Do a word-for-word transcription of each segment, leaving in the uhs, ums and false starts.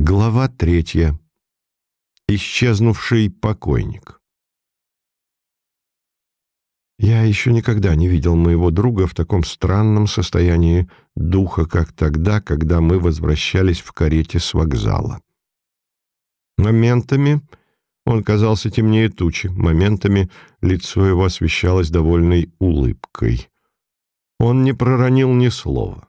Глава третья. Исчезнувший покойник. Я еще никогда не видел моего друга в таком странном состоянии духа, как тогда, когда мы возвращались в карете с вокзала. Моментами он казался темнее тучи, моментами лицо его освещалось довольной улыбкой. Он не проронил ни слова.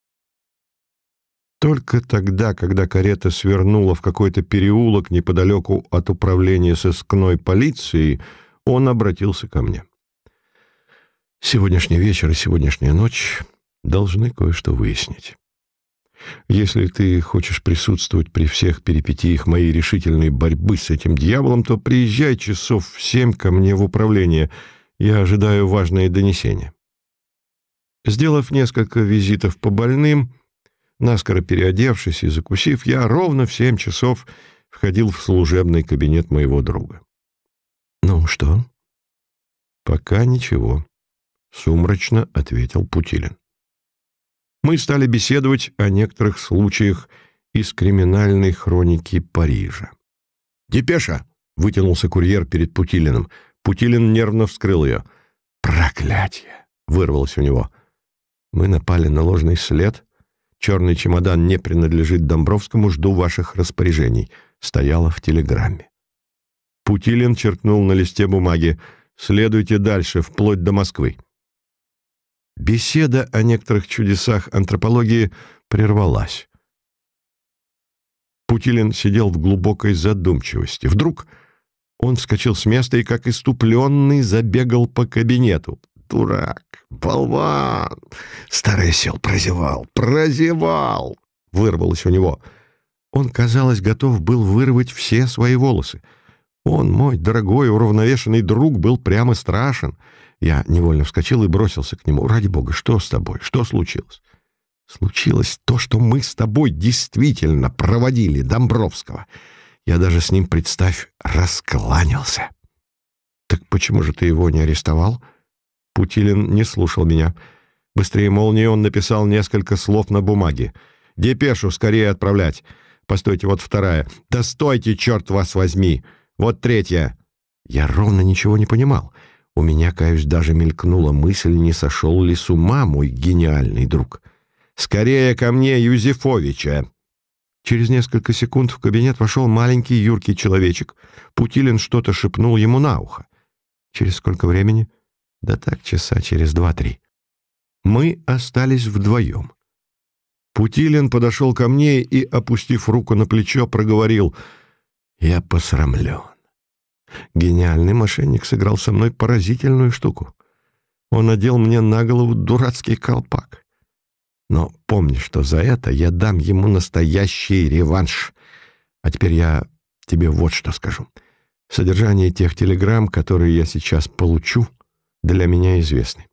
Только тогда, когда карета свернула в какой-то переулок неподалеку от управления сыскной полиции, он обратился ко мне. «Сегодняшний вечер и сегодняшняя ночь должны кое-что выяснить. Если ты хочешь присутствовать при всех перипетиях моей решительной борьбы с этим дьяволом, то приезжай часов в семь ко мне в управление. Я ожидаю важное донесение». Сделав несколько визитов по больным, наскоро переодевшись и закусив, я ровно в семь часов входил в служебный кабинет моего друга. «Ну что?» «Пока ничего», — сумрачно ответил Путилин. Мы стали беседовать о некоторых случаях из криминальной хроники Парижа. «Депеша!» — вытянулся курьер перед Путилиным. Путилин нервно вскрыл ее. «Проклятие!» — вырвалось у него. «Мы напали на ложный след. Черный чемодан не принадлежит Домбровскому, жду ваших распоряжений», стояло в телеграмме. Путилин черкнул на листе бумаги: «Следуйте дальше, вплоть до Москвы». Беседа о некоторых чудесах антропологии прервалась. Путилин сидел в глубокой задумчивости. Вдруг он вскочил с места и, как иступленный, забегал по кабинету. «Дурак! Болван! Старый осел прозевал! Прозевал!» — вырвалось у него. Он, казалось, готов был вырвать все свои волосы. Он, мой дорогой уравновешенный друг, был прямо страшен. Я невольно вскочил и бросился к нему. «Ради бога, что с тобой? Что случилось?» «Случилось то, что мы с тобой действительно проводили Домбровского. Я даже с ним, представь, раскланялся». «Так почему же ты его не арестовал?» Путилин не слушал меня. Быстрее молнии он написал несколько слов на бумаге. «Депешу скорее отправлять. Постойте, вот вторая. Да стойте, черт вас возьми! Вот третья!» Я ровно ничего не понимал. У меня, каюсь, даже мелькнула мысль, не сошел ли с ума мой гениальный друг. «Скорее ко мне Юзефовича!» Через несколько секунд в кабинет вошел маленький юркий человечек. Путилин что-то шепнул ему на ухо. Через сколько времени? Да так, часа через два-три. Мы остались вдвоем. Путилин подошел ко мне и, опустив руку на плечо, проговорил: «Я посрамлен. Гениальный мошенник сыграл со мной поразительную штуку. Он надел мне на голову дурацкий колпак. Но помни, что за это я дам ему настоящий реванш. А теперь я тебе вот что скажу. Содержание тех телеграмм, которые я сейчас получу, для меня известны».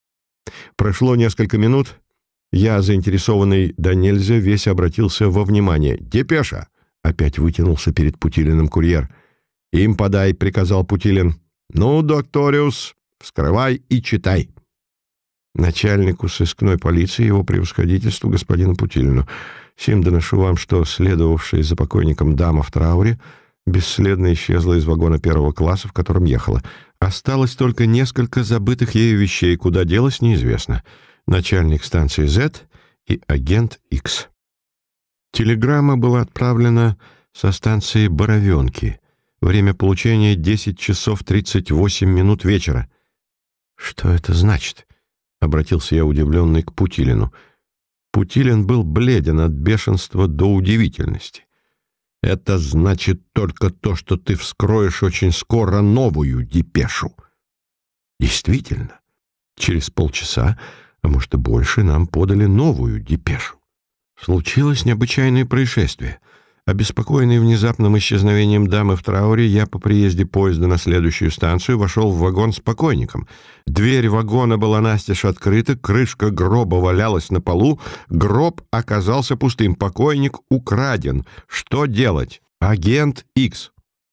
Прошло несколько минут. Я, заинтересованный да нельзя, весь обратился во внимание. «Депеша!» — опять вытянулся перед Путилиным курьер. «Им подай», — приказал Путилин. «Ну, докториус, вскрывай и читай». Начальнику сыскной полиции, его превосходительству господину Путилину: «Сим доношу вам, что следовавшая за покойником дама в трауре бесследно исчезла из вагона первого класса, в котором ехала. Осталось только несколько забытых ею вещей. Куда делось, неизвестно. Начальник станции Z и агент X». Телеграмма была отправлена со станции Боровенки. Время получения — десять часов тридцать восемь минут вечера. «Что это значит?» — обратился я, удивленный, к Путилину. Путилин был бледен от бешенства до удивительности. «Это значит только то, что ты вскроешь очень скоро новую депешу». Действительно, через полчаса, а может и больше, нам подали новую депешу. Случилось необычайное происшествие. Обеспокоенный внезапным исчезновением дамы в трауре, я по приезде поезда на следующую станцию вошел в вагон с покойником. Дверь вагона была настежь открыта, крышка гроба валялась на полу, гроб оказался пустым, покойник украден. Что делать? Агент Икс.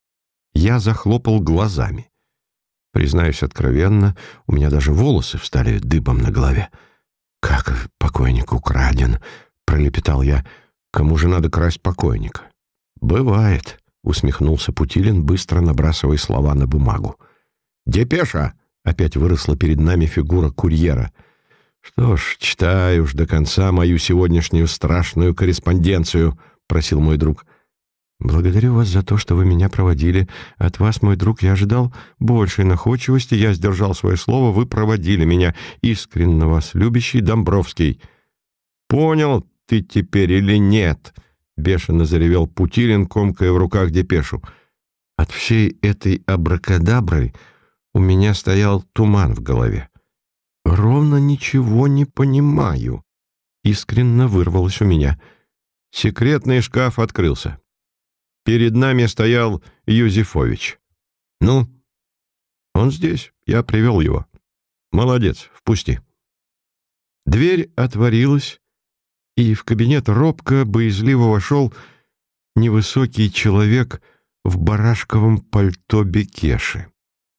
Я захлопал глазами. Признаюсь откровенно, у меня даже волосы встали дыбом на голове. «Как покойник украден?» — пролепетал я. «Кому же надо красть покойника? «Бывает», — усмехнулся Путилин, быстро набрасывая слова на бумагу. «Депеша!» — опять выросла перед нами фигура курьера. «Что ж, читай уж до конца мою сегодняшнюю страшную корреспонденцию», — просил мой друг. «Благодарю вас за то, что вы меня проводили. От вас, мой друг, я ожидал большей находчивости. Я сдержал свое слово, вы проводили меня. Искренне вас любящий Домбровский». «Понял ты теперь или нет?» — бешено заревел Путилин, комкая в руках депешу. От всей этой абракадабры у меня стоял туман в голове. «Ровно ничего не понимаю», — искренне вырвалось у меня. Секретный шкаф открылся. Перед нами стоял Юзефович. «Ну?» «Он здесь. Я привел его». «Молодец. Впусти». Дверь отворилась, и в кабинет робко, боязливо вошел невысокий человек в барашковом пальто Бекеши.